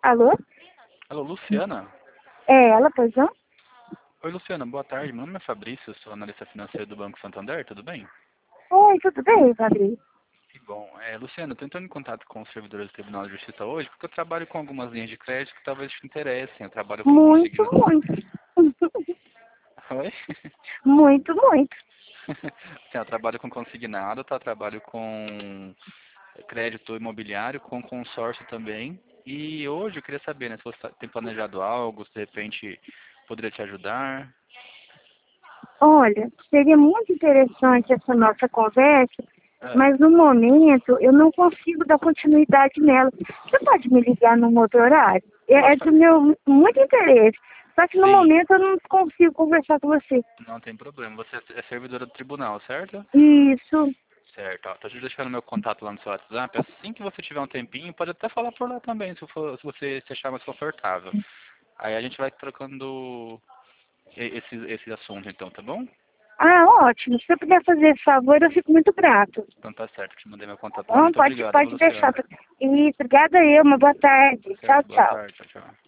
Alô? Alô, Luciana? É ela, pois não? Oi, Luciana, boa tarde. Meu nome é Fabrício, sou analista financeiro do Banco Santander, tudo bem? Oi, tudo bem, Fabrício? Que bom. Luciana, eu tô entrando em contato com os servidores do Tribunal de Justiça hoje, porque eu trabalho com algumas linhas de crédito que talvez te interessem. Eu trabalho com Muito, consignado. muito. Oi? Muito, muito. Sim, eu trabalho com consignado, tá? Trabalho com crédito imobiliário, com consórcio também. E hoje eu queria saber, né, se você tem planejado algo, se de repente poderia te ajudar. Olha, seria muito interessante essa nossa conversa, Ah, mas no momento eu não consigo dar continuidade nela. Você pode me ligar num outro horário? É pode do fazer. meu muito interesse. Só que no Sim. momento eu não consigo conversar com você. Não tem problema. Você é servidora do tribunal, certo? Isso. Certo. Ó, tô te deixando meu contato lá no seu WhatsApp. Assim que você tiver um tempinho, pode até falar por lá também, se você se achar mais confortável. Aí a gente vai trocando esse assunto então, tá bom? Ah, ótimo. Se você puder fazer esse favor, eu fico muito grato. Então tá certo. Te mandei meu contato lá. Bom, Muito pode, obrigado, viu, pode deixar. Luciana? Isso, obrigada eu. Uma boa tarde. Tchau, Certo. Boa tchau. tarde. Tchau, tchau.